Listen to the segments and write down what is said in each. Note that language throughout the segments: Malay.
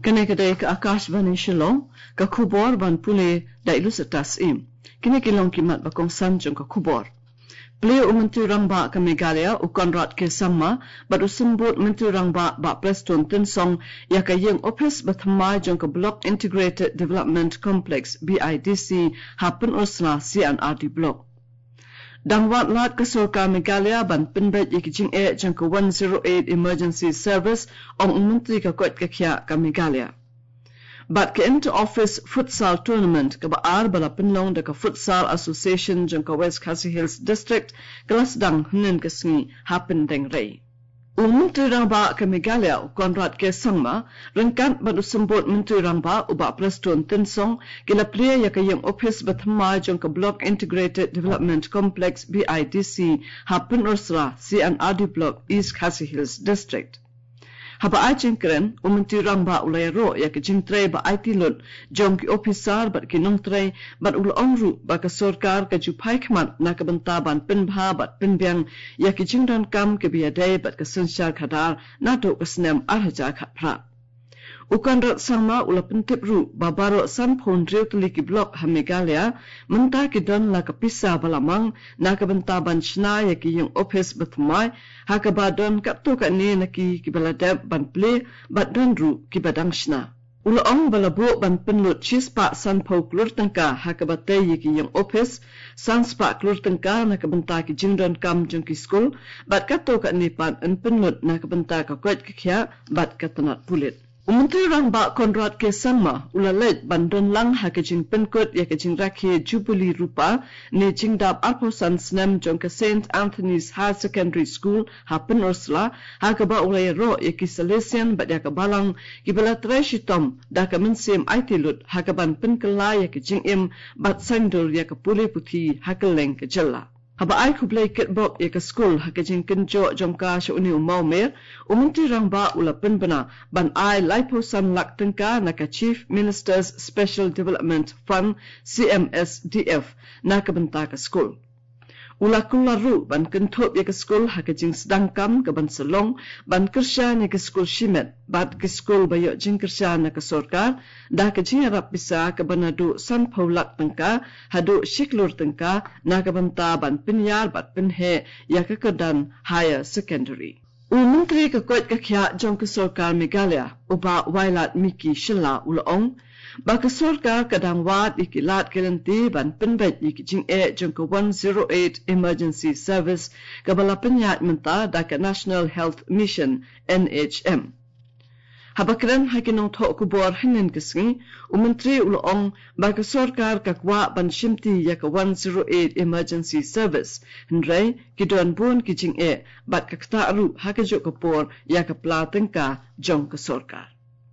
Kene kedai ke Akashvani Shillong, ka Khubor ban pule da ilusatas im. Kene kilong kimat bakong sanjong ka Khubor. Play Menteri Rangba ke Meghalaya Konrad ke Sangma baru sembut Menteri Rangba ba Preston Tinsong ya ka yang opes bathamai jong ka Block Integrated Development Complex BIDC happen usna CNRD block. Dangwat lat ke Sorkar Meghalaya ban pinbet yikijing jong ka 108 Emergency Service ong Menteri ka kot ka kya ka Meghalaya. But ke into office futsal tournament ke baar bala penlong de ka futsal association jong ka West Khasi Hills district kelas dang hnen ke sngi happen deng rei. Menteri Rangba ke Meghalaya Konrad ke Sangma rengkat badu sembut Menteri Rangba uba Preston Tinsong kila pria ya ka yang office bathamai jong ka Block Integrated Development Complex BIDC happen ursra CNRD block East Khasi Hills district. Haba ai jengkren Menteri Rangba ulai ro ya ke jingtre ba IT lot jong ki officer bat ki nongtre bat ul ongru ba ka sarkar ka jupai khmat na ka banta ban pinbha bat pinbyang ya ki jingran kam ke biadai bat ka sanshar khadar na to kasnem arhaja khapra Konrad Sangma ula pentip ru babaro san phon reutli ki block ha Meghalaya menta ki don la ka pisa balamang na ka banta ban chna ya ki yung office batmai ha ka ba don ka to ka ne na ki baladab ban ple bat don ru ki badang chna ula ong balabo ban penlut chispa san pho klur tangka ha ka batay ya ki yung office san spa klur tangka na ka banta ki jingdon kam jong ki school bat ka to ka ne pan an penlut na ka banta ka kwat ki khya bat ka tanat pulit Menteri Rangba Konrad ke Sangma ulalet bandon lang ha ke jing penkot ya ke jing rakhe Jubilee Rupa ne jingdap arposan snem jong ke St Anthony's High Secondary School ha penosla ha ke ba ulai ro ya ki Salesian bat ya ke balang ki bala treshitom da ke mensim IT lut ha ke ban penkela ya ke jing im bat sangdor ya ke pule puthi ha ke leng ke jella Haba ai kublai kitbok ya ke school ha ke jing kenjo jomka shuni umaumer Menteri Rangba ula penbana ban ai laipo san lak tengka na ka Chief Minister's Special Development Fund CMSDF na ka benta ka school Ula kularu ban kentop ya ke school ha ke jing sedangkam ke ban selong ban kersha ni ke school shimet bat ke school bayo jing kersha na ke sorkar da ke jing arap bisa ke banadu san paulak tengka hadu shiklur tengka na ke benta ban pinyar bat pinhe ya ke kedan higher secondary Menteri ke kot ke kya jong ke sorkar Meghalaya uba wailat miki shilla ulaong ba ke sorkar kadang wat ikilat kelenti ban penbet ikijing jong ke 108 emergency service ke bala penyat menta da ke National Health Mission NHM Habakran hakinong to kubor hinin kisngi Menteri ulaong ba ke sorkar kakwa ban shimti ya ke 108 emergency service hendrai kidon bun kijing bat kaktaru hakajo kapor ya ke platengka jong ke sorkar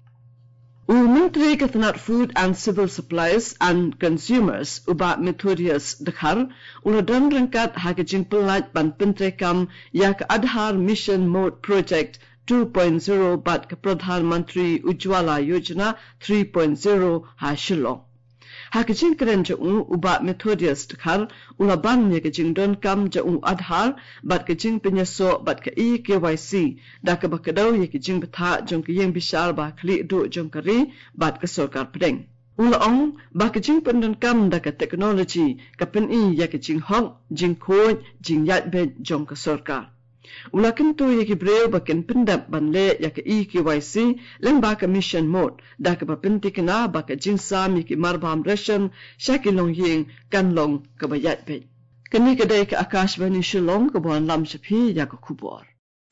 Menteri Ketenat Food and Civil Supplies and Consumers uba Methodius Dekhar uladon rengkat hakijing pelat ban pentrekam ya ke Aadhaar Mission Mode Project 2.0 bat ke Pradhan Mantri Ujwala Yojana 3.0 ha Shillong. Hakijing keren jong uba Methodius Dekhar ulaban ya kijing don kam jong Aadhaar bat kijing penyaso bat ke KYC da ke bakadau ya kijing betha jong ke yang bishal ba kli do jong kari bat ke sorkar pedeng. Ulaong ba kijing pendon kam da ke teknologi ke pen ya kijing hong jing khoj jing yat be jong ke sorkar. Ulakan tu ya ki breu bakin pendap ban le ya ke KYC leng ba ke mission mode da ke bapenti kena ba ke jinsa mi ki marbam ration shakilong ying kanlong ke bayat be kini kedai ke Akashvani Shillong ke bon lam shapi ya ke Khubor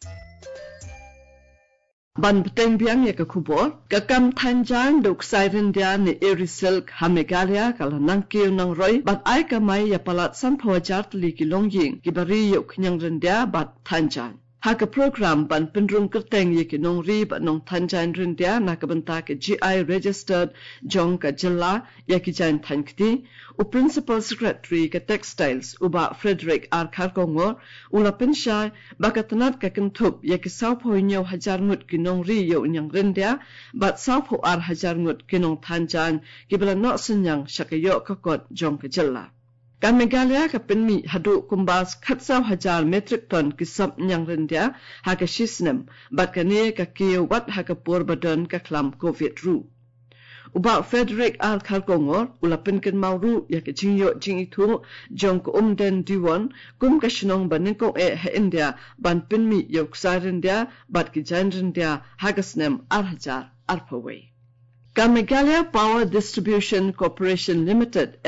ban beteng biang ya ke Khubor ke kam thanjang dok siren dia ni Erisilk ha Meghalaya kala nangkiu nang roi bat ai ka mai ya palat san phawajar tli ki longying ki bari yok nyang rendia bat thanjang ha ke program ban pendrung kerteng ye ki nong ri ba nong thanjang rendia na ka banta ke GI registered jong ka jilla ya ki jan thankti u principal secretary ke textiles uba Frederick R Kharkongor ula pensha bakatanat ka kentup ya ki sau phoi nyaw hajar ngut ki nong ri yo nyang rendia bat sau pho ar hajar ngut ki nong thanjang ki bala no senyang shakayo ka kot jong ka jilla Kan Meghalaya ka penmi hadu kumbas khatsaw hajar metric ton kisap nyang rendia ha ka shisnem bat kane ka kiyo wat ha ka por badan ka klam COVID ru. Uba Frederick Al Khalkongor ulapin ken mauru ya ka jingyo jingitu jong ko den diwan kum ka shinong banin ko ha India ban penmi yok sa rendia bat ki jan rendia ha ka snem ar hajar arpaway. Meghalaya Power Distribution Corporation Limited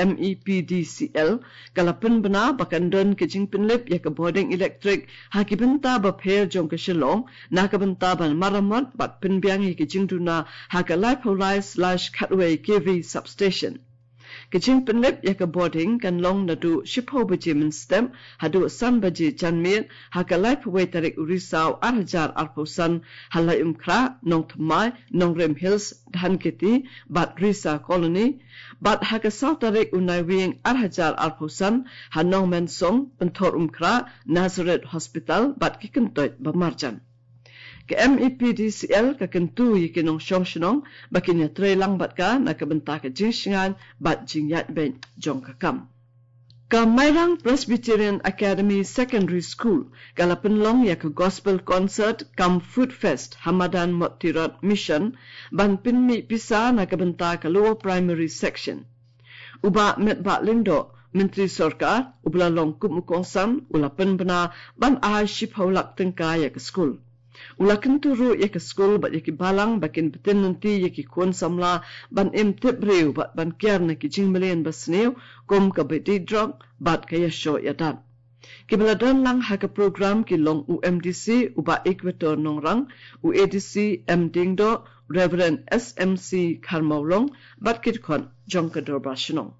MEPDCL kalapin bana bakandon ke jingpinlip ya ka boarding electric hakibenta ba pher jong ka shilong nakabenta ban maramat bat pinbyang ke jingduna haka life/cutaway KV substation ke jingpinlip ya ka boarding kan long nadu shipho baji min stem hadu san baji janmit haka lifeway tarik urisau arhajar arposan halai umkra nong thmai nong rem hills dhanketi bat risa colony bat haka south tarik unai wing arhajar arposan hanong mensong pentor umkra Nazareth hospital bat kikentoit bamarjan ke MEPDCL ka kentu yikinong shongshonong bakinya trelang bat ka nakabenta ka jingshingan bat jingyat ben jong kakam. Ka Mairang Presbyterian Academy Secondary School kalapinlong ya ka gospel concert kam food fest Hamadan Motirot Mission ban pinmi pisa nakabenta ka lower primary section. Uba metba lindo Menteri Sorkar ublalong kumukongsan ulapin bana ban ahal ship haulak tengka ya ka school. Ulakan turu ya ke school bat ya ki balang bakin betin nanti ya ki kuan samla ban tibriu bat ban kiar na ki jingmelian basneu kom ka beti drug bat ka ya show ya dan. Ki beladan lang ha ka program ki long UMDC uba Equator Nongrang UADC Mdingdo Reverend SMC Karmaulong bat kit kon jongka dorbashnong.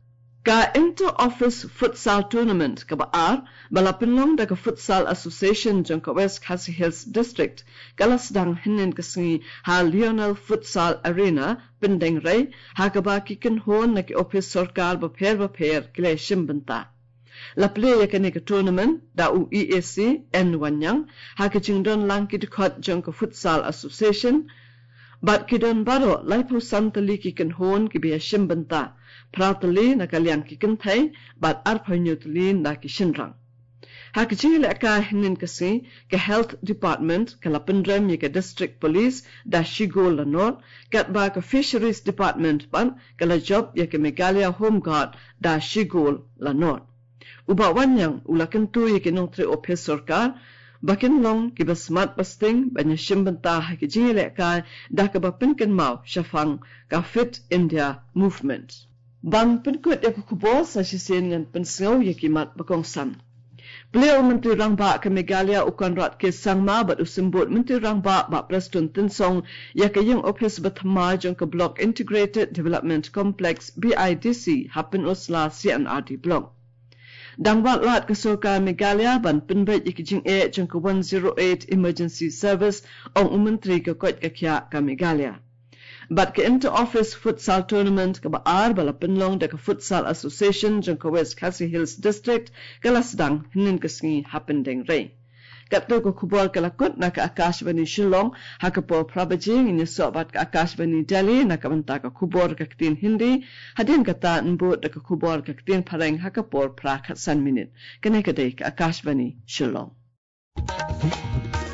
Ka inter-office futsal tournament ka baar balapinlong da ka futsal association jong ka West Khasi Hills district kalasdang hinin kasngi ha Lionel Futsal Arena pindeng ray ha ka ba kikin hon na ki office sarkar ba pher kile shimbanta la play ya ka tournament da UEAC N1 ha ka jingdon lang ki khot jong ka futsal association bat kidon baro laipo santali kikin hon ki biya shimbanta Pratali na kalyang kikintai bat arpanyutli na kishinrang. Hakijil aka hinin kasi ka health department kalapindram ya ka district police da shigo lanor kat ba ka fisheries department ban kala job ya ka Meghalaya home guard da shigo lanor. Uba wanyang ulakantu ya ka nongtre office sarkar bakin long ki basmat basting banya shimbanta hakijil aka da ka bapinkan mau shafang ka Fit India movement. Bang penkut ya kukubo sa sisen ngan pensau ya kimat bakongsan. Beliau menteri rangba ke Meghalaya ukan rat ke sangma bat usimbut menteri rangba ba Preston Tinsong ya ke yung office bathma jong ke Block Integrated Development Complex BIDC hapin usla CNRD block. Dangbat rat ke Sorkar Meghalaya ban penbet ikijing jong ke 108 Emergency Service ong menteri ke kot ke kya ke Meghalaya. Bat ke inter-office futsal tournament ka baar bala pinlong da ka futsal association jong ka West Khasi Hills district kalasdang hinin kasngi hapendeng rei. Katto ko kubol kalakot na ka Akashvani Shillong hakapo prabajing inya sobat ka Akashvani Delhi na ka manta ka kubor ka ktin Hindi hadin kata nbut da ka kubor ka ktin pareng hakapor prakat san minute. Kane kadai ka Akashvani Shillong.